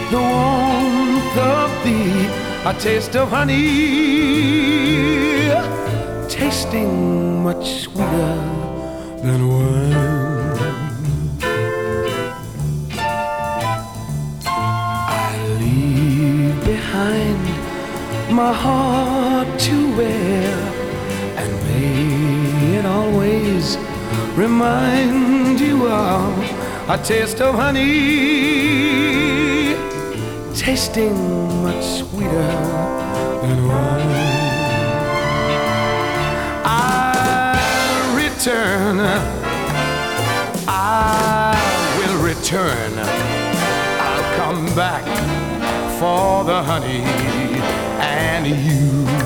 the warmth of thee, a taste of honey, tasting much sweeter than wine. I leave behind my heart to wear, and may it always remind you of a taste of honey, tasting much sweeter than wine. I'll return, I will return, I'll come back for the honey and you.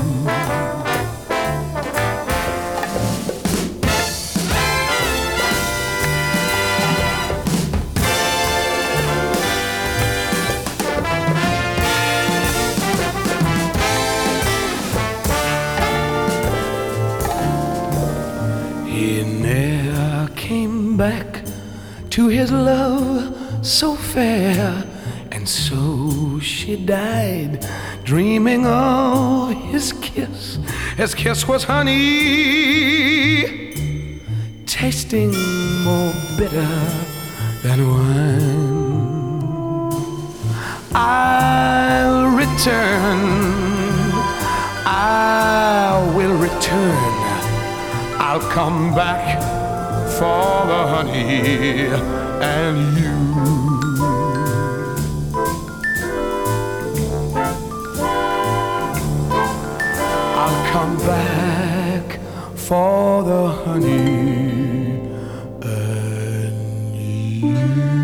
He ne'er came back to his love so fair, and so she died, dreaming of his kiss. His kiss was honey, tasting more bitter than wine. I'll return, I will return, I'll come back for the honey and you. I'll come back for the honey and you.